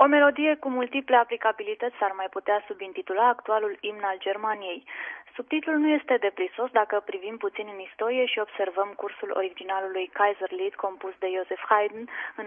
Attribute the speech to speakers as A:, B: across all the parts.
A: O melodie cu multiple aplicabilități s-ar mai putea subintitula actualul imn al Germaniei. Subtitlul nu este deprisos dacă privim puțin în istorie și observăm cursul originalului Kaiserlied compus de Joseph Haydn în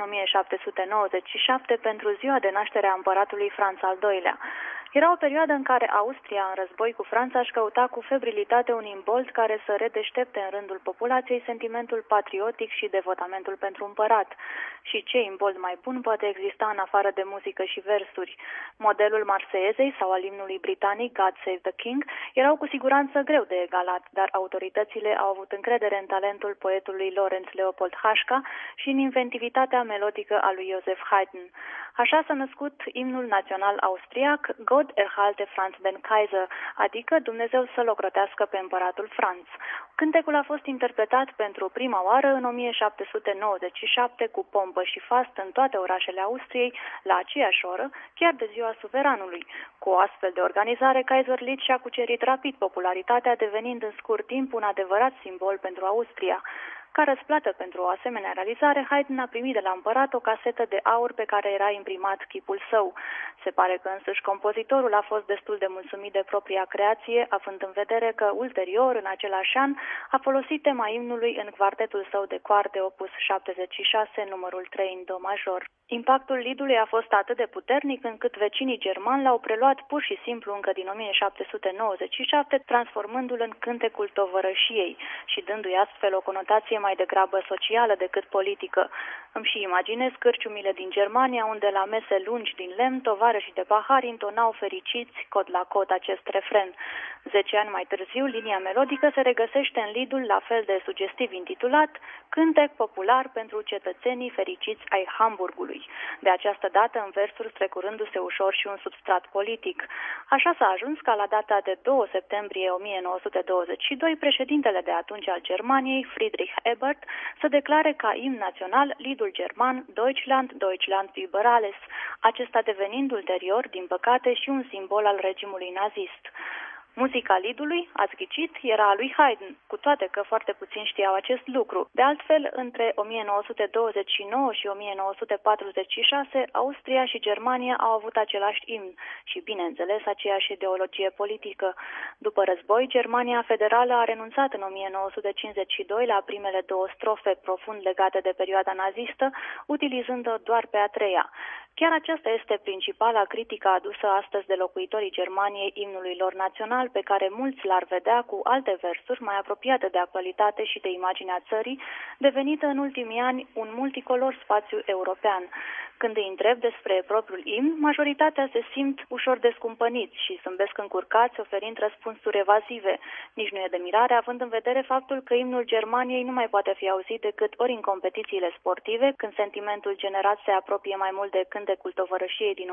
A: 1797 pentru ziua de naștere a împăratului Franz al II-lea. Era o perioadă în care Austria, în război cu Franța, își căuta cu febrilitate un imbold care să redeștepte în rândul populației sentimentul patriotic și devotamentul pentru împărat. Și ce imbold mai bun poate exista în afară de muzică și versuri? Modelul Marseiezei sau al imnului britanic God Save the King erau cu siguranță greu de egalat, dar autoritățile au avut încredere în talentul poetului Lorenz Leopold Hașca și în inventivitatea melodică a lui Joseph Haydn. Așa s-a născut imnul național austriac God erhalte Franz den Kaiser, adică Dumnezeu să-l ocrotească pe împăratul Franz. Cântecul a fost interpretat pentru prima oară în 1797 cu pompă și fast în toate orașele Austriei, la aceeași oră, chiar de ziua suveranului. Cu o astfel de organizare, Kaiserlied și-a cucerit rapid popularitatea, devenind în scurt timp un adevărat simbol pentru Austria. Ca răsplată pentru o asemenea realizare, Haydn a primit de la împărat o casetă de aur pe care era imprimat chipul său. Se pare că însuși compozitorul a fost destul de mulțumit de propria creație, având în vedere că ulterior, în același an, a folosit tema imnului în quartetul său de coarte opus 76, numărul 3 în do major. Impactul liedului a fost atât de puternic încât vecinii germani l-au preluat pur și simplu încă din 1797, transformându-l în cântecul tovărășiei și dându-i astfel o conotație mai degrabă socială decât politică. Îmi și imaginez cârciumile din Germania, unde la mese lungi din lemn, tovarășii de pahari intonau fericiți, cot la cot, acest refren. 10 ani mai târziu, linia melodică se regăsește în liedul la fel de sugestiv intitulat Cântec popular pentru cetățenii fericiți ai Hamburgului. De această dată în versuri strecurându-se ușor și un substrat politic. Așa s-a ajuns ca la data de 2 septembrie 1922, președintele de atunci al Germaniei, Friedrich Ebert, să declare ca imn național liedul german Deutschland, Deutschland über alles, acesta devenind ulterior, din păcate, și un simbol al regimului nazist. Muzica liedului, ați ghicit, era a lui Haydn, cu toate că foarte puțini știau acest lucru. De altfel, între 1929 și 1946, Austria și Germania au avut același imn și, bineînțeles, aceeași ideologie politică. După război, Germania federală a renunțat în 1952 la primele două strofe profund legate de perioada nazistă, utilizând-o doar pe a treia. Chiar aceasta este principala critică adusă astăzi de locuitorii Germaniei imnului lor național, pe care mulți l-ar vedea cu alte versuri mai apropiate de actualitate și de imaginea țării, devenită în ultimii ani un multicolor spațiu european. Când îi întreb despre propriul imn, majoritatea se simt ușor descumpăniți și zâmbesc încurcați, oferind răspunsuri evazive. Nici nu e de mirare, având în vedere faptul că imnul Germaniei nu mai poate fi auzit decât ori în competițiile sportive, când sentimentul generat se apropie mai mult de cântecul tovărășiei din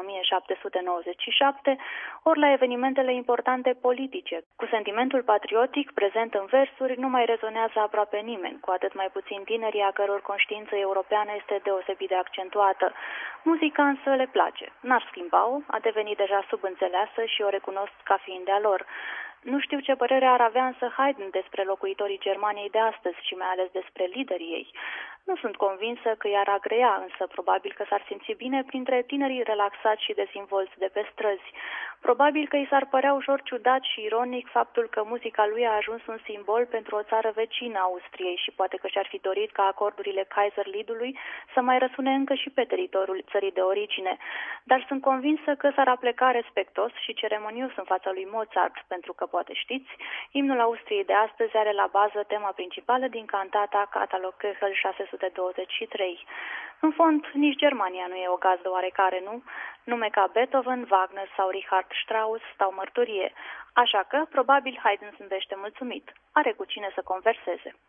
A: 1797, ori la evenimentele importante politice. Cu sentimentul patriotic prezent în versuri nu mai rezonează aproape nimeni, cu atât mai puțin tinerii a căror conștiință europeană este deosebit de accentuată. Muzica însă le place. N-ar schimba-o, a devenit deja subînțeleasă și o recunosc ca fiind de-a lor. Nu știu ce părere ar avea însă Haydn despre locuitorii Germaniei de astăzi și mai ales despre liderii ei. Nu sunt convinsă că i-ar agrea, însă probabil că s-ar simți bine printre tinerii relaxați și dezvolți de pe străzi. Probabil că i s-ar părea ușor ciudat și ironic faptul că muzica lui a ajuns un simbol pentru o țară vecină Austriei și poate că și-ar fi dorit ca acordurile Kaiserliedului să mai răsune încă și pe teritoriul țării de origine. Dar sunt convinsă că s-ar apleca respectos și ceremonios în fața lui Mozart, pentru că, poate știți, imnul Austriei de astăzi are la bază tema principală din cantata Katalog-Köchel 623. În fond, nici Germania nu e o gazdă oarecare, nu? Nume ca Beethoven, Wagner sau Richard Strauss stau mărturie. Așa că, probabil, Haydn zâmbește mulțumit. Are cu cine să converseze.